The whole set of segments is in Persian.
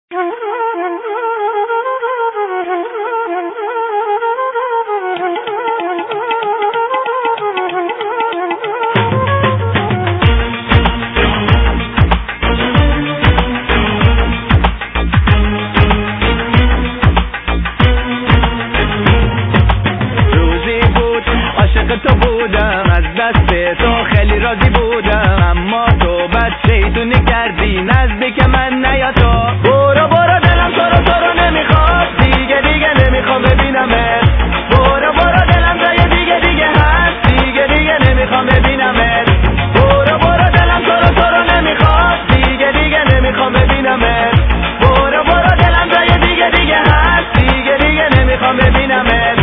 تو بودم، از دست تو خیلی راضی بودم، اما تو بد شیطونی کردی نزدیک من نیا تو. برو برو دلم تو رو نمیخواد، دیگه نمیخوام ببینمت. برو برو دلم جای دیگه هست، دیگه نمیخوام ببینمت. برو برو دلم تو رو نمیخواد، دیگه نمیخوام ببینمت. برو برو دلم جای دیگه هست، دیگه نمیخوام ببینمت.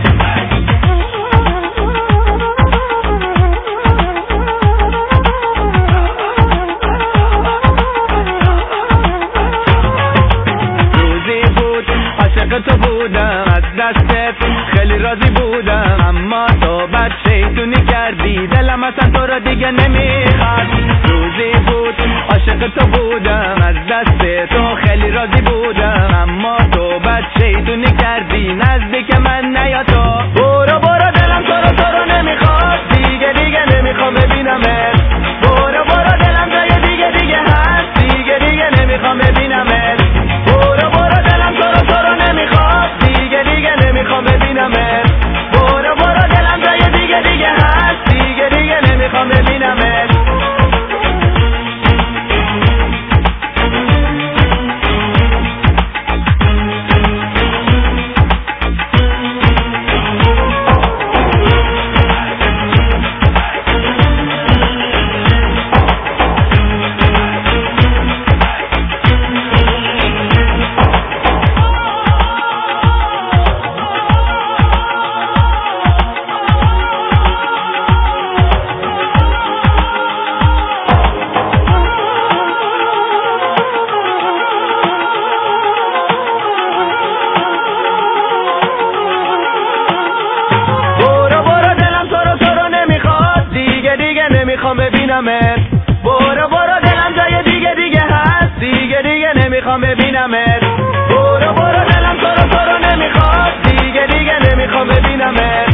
تو بودم، از دستت خیلی راضی بودم، اما تو بد شیطونی کردی دلم اصلا تو رو دیگه نمیخواد. روزی بود عاشق تو بودم، از دست تو خیلی راضی بودم، اما تو بد شیطونی کردی نزدیک من نیا تو. برو برو دلم تو رو نمیخواد، دیگه نمیخوام ببینمت. برو برو دلم جای دیگه هست، دیگه نمیخوام ببینمت. برو برو دلم تو رو نمیخواد، دیگه نمیخوام ببینمت. برو برو دلم جای دیگه هست، دیگه نمیخوام ببینمت. نمیخوام ببینمت. برو برو دلم جای دیگه هست، دیگه نمیخوام ببینمت. برو برو دلم تو رو نمیخواد، دیگه نمیخوام ببینمت.